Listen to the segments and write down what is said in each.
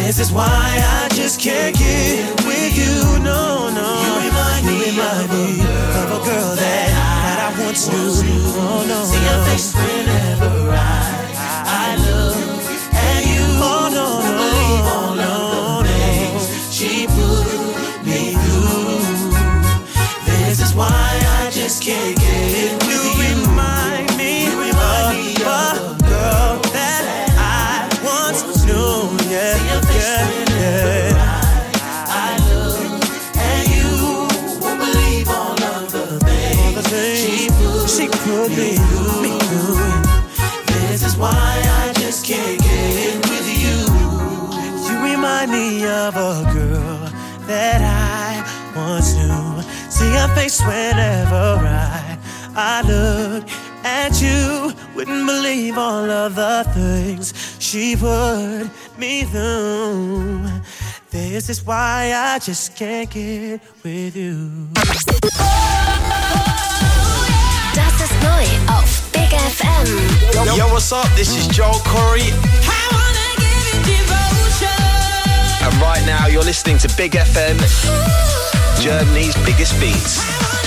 This is why I just can't get with you. No, no. You remind me of a girl that I once knew. Oh no. See her face whenever I look at you. Oh no, no. Believe all of the things she put me through. This is why I just can't get with you. You remind me of a girl that I once knew. Yeah, yeah. I look at you, won't believe all of the things she put me through. This is why I just can't get with you. You remind me of a girl that I once knew. See her face whenever I look at you. Wouldn't believe all of the things she put me through. This is why I just can't get with you. Das ist neu auf Big FM. Yo, what's up? This is Joel Corey. And right now you're listening to Big FM, Germany's biggest beats.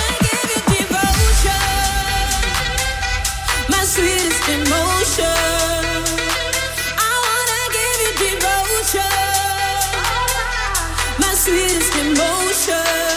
My sweetest emotion. I wanna give you devotion. My sweetest emotion.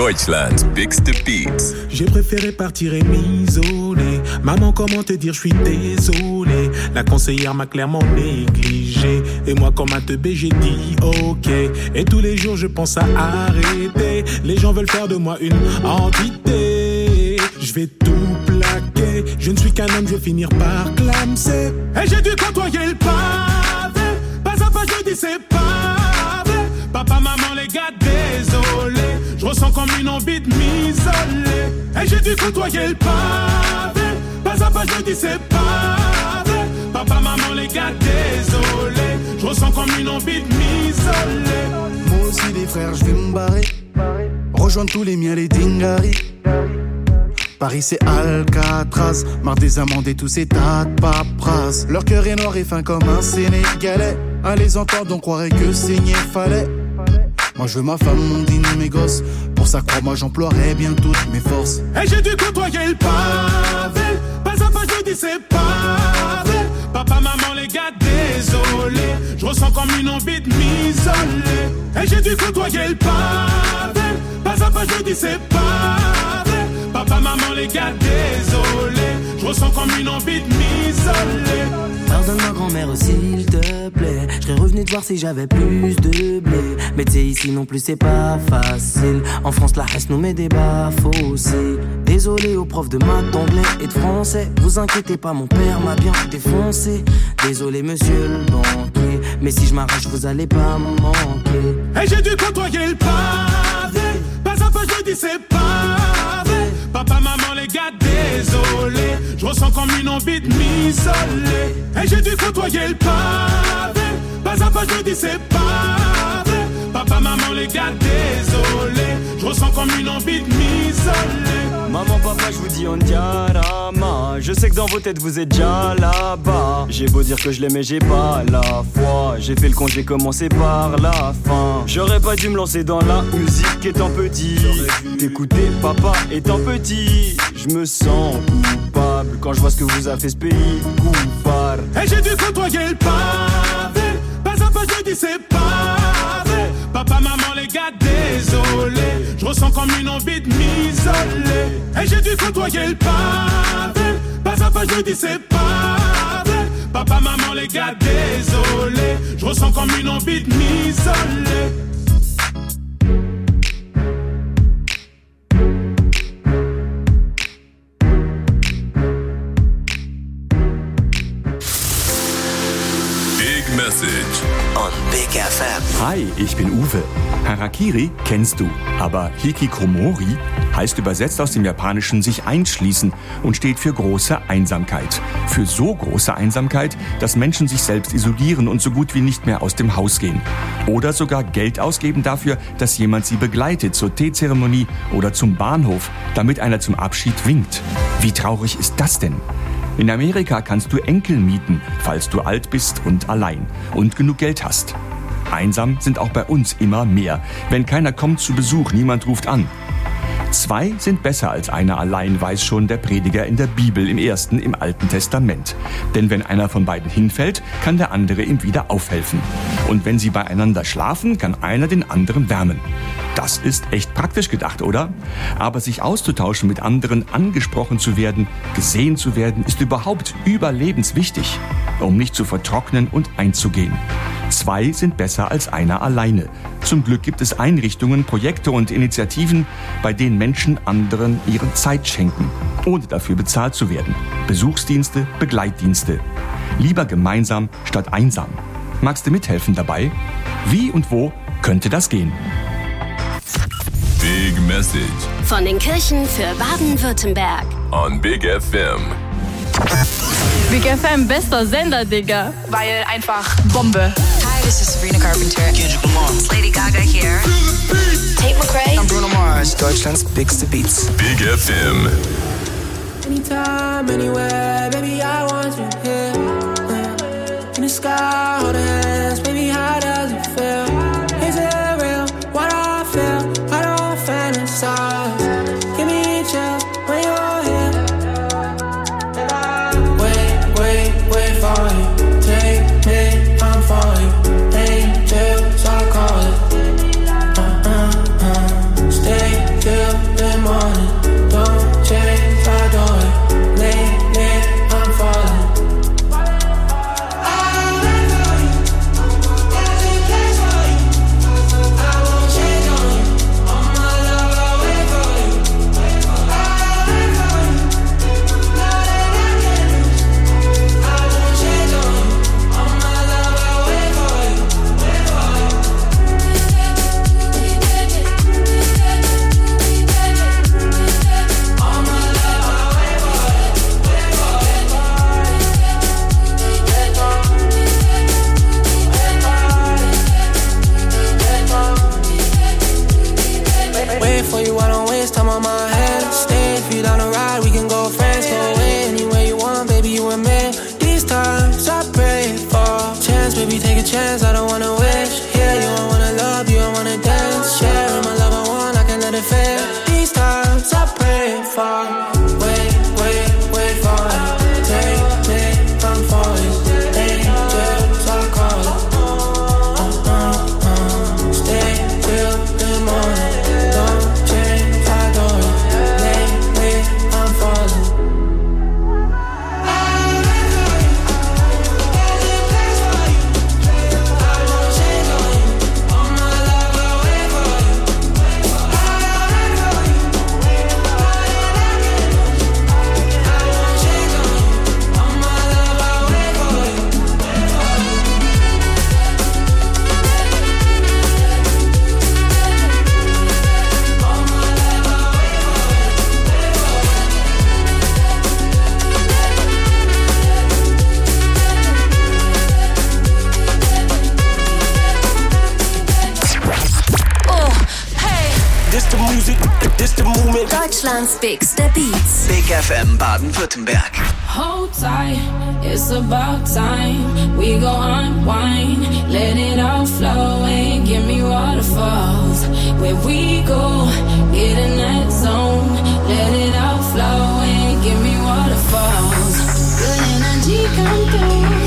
Deutschland's biggste Beats. J'ai préféré partir et m'isoler. Maman, comment te dire, je suis désolé. La conseillère m'a clairement négligé. Et moi, comme un teubé, j'ai dit ok. Et tous les jours, je pense à arrêter. Les gens veulent faire de moi une entité. Je vais tout plaquer. Je ne suis qu'un homme, je vais finir par clamser. Et j'ai dû côtoyer le pavé. Pas à pas, je dis c'est pavé. Papa, maman, les gars, désolé. Je ressens comme une envie de m'isoler. Et j'ai dû côtoyer le pavé. Pas à pas, je dis c'est pavé. Papa, maman, les gars, désolé. Je ressens comme une envie de m'isoler. Moi aussi, les frères, je vais me barrer. Rejoindre tous les miens, les dingaris. Paris c'est Alcatraz, marre des amendes et tous ces tas de paperasses. Leur cœur est noir et fin comme un Sénégalais. À les entendre on croirait que saigner fallait. Moi je veux ma femme, mon dîner, mes gosses. Pour ça crois-moi j'emploierai bien toutes mes forces. Et j'ai dû côtoyer le pavé. Pas à pas je dis c'est pavé. Papa, maman, les gars, désolé. Je ressens comme une envie de m'isoler. Et j'ai dû côtoyer le pavé. Pas à pas je dis c'est pavé. Papa, maman, les gars, désolé. Je ressens comme une envie de m'isoler. Pardonne ma grand-mère s'il te plaît. Je serais revenu te voir si j'avais plus de blé. Mais tu sais ici non plus c'est pas facile. En France la reste nous met des baffes aussi. Désolé aux profs de maths, d'anglais et de français. Vous inquiétez pas, mon père m'a bien défoncé. Désolé monsieur le banquier. Mais si je m'arrache vous allez pas me manquer. Et j'ai dû côtoyer le pavé. Pas à pas je dis c'est pavé. Papa, maman, les gars, désolé. Je ressens comme une envie de m'isoler. Et j'ai dû côtoyer le pavé. Pas à pas je dis c'est pavé. Papa, maman, les gars, désolé. Je ressens comme une envie de m'isoler. Maman, papa, je vous dis on diarama. Je sais que dans vos têtes vous êtes déjà là-bas. J'ai beau dire que je l'aimais, j'ai pas la foi. J'ai fait le con, j'ai commencé par la fin. J'aurais pas dû me lancer dans la musique étant petit. T'écouter papa étant petit. Je me sens coupable quand je vois ce que vous a fait ce pays. Coupable. Et j'ai dû côtoyer le pavé. Pas à pas je dis c'est pavé. Papa, maman, les gars, désolé. Je ressens comme une envie de m'isoler. Et j'ai dû côtoyer le pavé. Pas à pas je dis c'est pavé. Papa, maman, les gars, désolé. Je ressens comme une envie de m'isoler. Message on Big FM. Hi, ich bin Uwe. Harakiri kennst du, aber Hikikomori heißt übersetzt aus dem Japanischen sich einschließen und steht für große Einsamkeit. Für so große Einsamkeit, dass Menschen sich selbst isolieren und so gut wie nicht mehr aus dem Haus gehen. Oder sogar Geld ausgeben dafür, dass jemand sie begleitet zur Teezeremonie oder zum Bahnhof, damit einer zum Abschied winkt. Wie traurig ist das denn? In Amerika kannst du Enkel mieten, falls du alt bist und allein und genug Geld hast. Einsam sind auch bei uns immer mehr. Wenn keiner kommt zu Besuch, niemand ruft an. 2 sind besser als einer allein, weiß schon der Prediger in der Bibel im Alten Testament. Denn wenn einer von beiden hinfällt, kann der andere ihm wieder aufhelfen. Und wenn sie beieinander schlafen, kann einer den anderen wärmen. Das ist echt praktisch gedacht, oder? Aber sich auszutauschen mit anderen, angesprochen zu werden, gesehen zu werden, ist überhaupt überlebenswichtig, um nicht zu vertrocknen und einzugehen. 2 sind besser als einer alleine. Zum Glück gibt es Einrichtungen, Projekte und Initiativen, bei denen Menschen anderen ihre Zeit schenken, ohne dafür bezahlt zu werden. Besuchsdienste, Begleitdienste. Lieber gemeinsam statt einsam. Magst du mithelfen dabei? Wie und wo könnte das gehen? Big Message Von den Kirchen für Baden-Württemberg. on Big FM. Big FM, bester Sender, Digga. Weil einfach Bombe. Hi, this is Sabrina Carpenter. Kendrick Lamar. It's Lady Gaga here. Tate McRae. I'm Bruno Mars. Deutschland's biggste Beats. Big FM. Anytime, anywhere, baby, I want you here. In the sky, hold hands, baby, how does it feel? Is it real? What I feel, I don't fantasize. Give me chills when you're here. Wait for you. Take me, I'm for you. Angels, I call it. Stay good. Deutschlands bigste Beats. Big FM Baden-Württemberg. Hold tight, it's about time. We go unwind, let it all flow and give me waterfalls. Where we go, get in that zone. Let it all flow and give me waterfalls. Good energy come through.